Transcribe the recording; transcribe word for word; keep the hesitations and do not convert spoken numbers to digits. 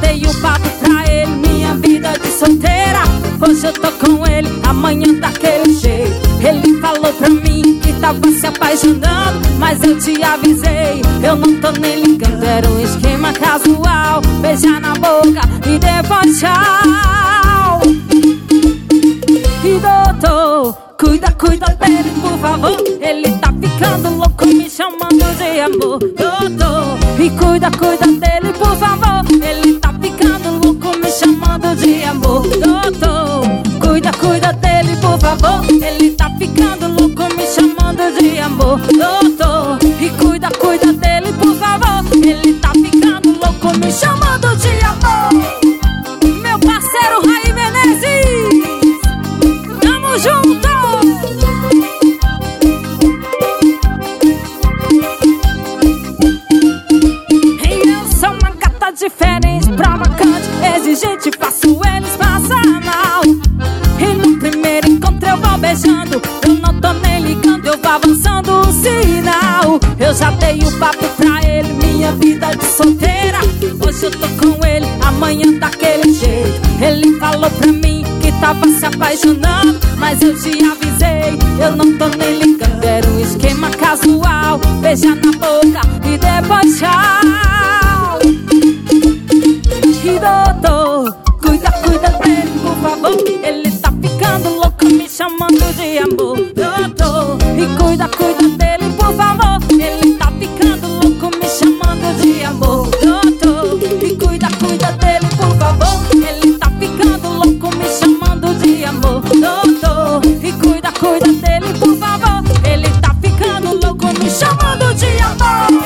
dei o papo pra ele, minha vida de solteira. Hoje eu tô com ele, amanhã daquele jeito. Ele falou pra mim que tava se apaixonando, mas eu te avisei, eu não tô nem ligando. Era um esquema casual, beijar na boca e depois tchau. E doutor, cuida, cuida dele, por favor. Ele tá ficando louco, me chamando de amor. Doutor, e cuida, cuida dele, por favor. Ele tá ficando louco, me chamando de amor. Doutor, cuida, cuida dele, por favor. Ele tá ficando louco, me chamando de amor. Doutor, e cuida, cuida dele, por favor. Ele tá ficando louco, me chamando de amor. Meu parceiro Raí Menezes, tamo junto! Eu sou uma gata diferente, provocante, exigente, faço eles passar mal. E no primeiro encontro eu vou beijando, eu não tô nem ligando, eu vou avançando o sinal. Eu já dei o papo pra ele, minha vida de solteira. Hoje eu tô com ele, amanhã daquele jeito. Ele falou pra mim que tava se apaixonando, mas eu te avisei, eu não tô nem ligando. Era um esquema casual, beijar na boca e depois tchau. E doutor, cuida, cuida dele, por favor. Ele tá ficando louco, me chamando de amor. Doutor, e cuida, cuida dele, por favor. Ele tá ficando louco, me chamando de amor. Doutor, e cuida, cuida dele, por favor. Ele tá ficando louco, me chamando de amor. Doutor, e cuida, cuida dele, por favor. Ele tá ficando louco, me chamando de amor.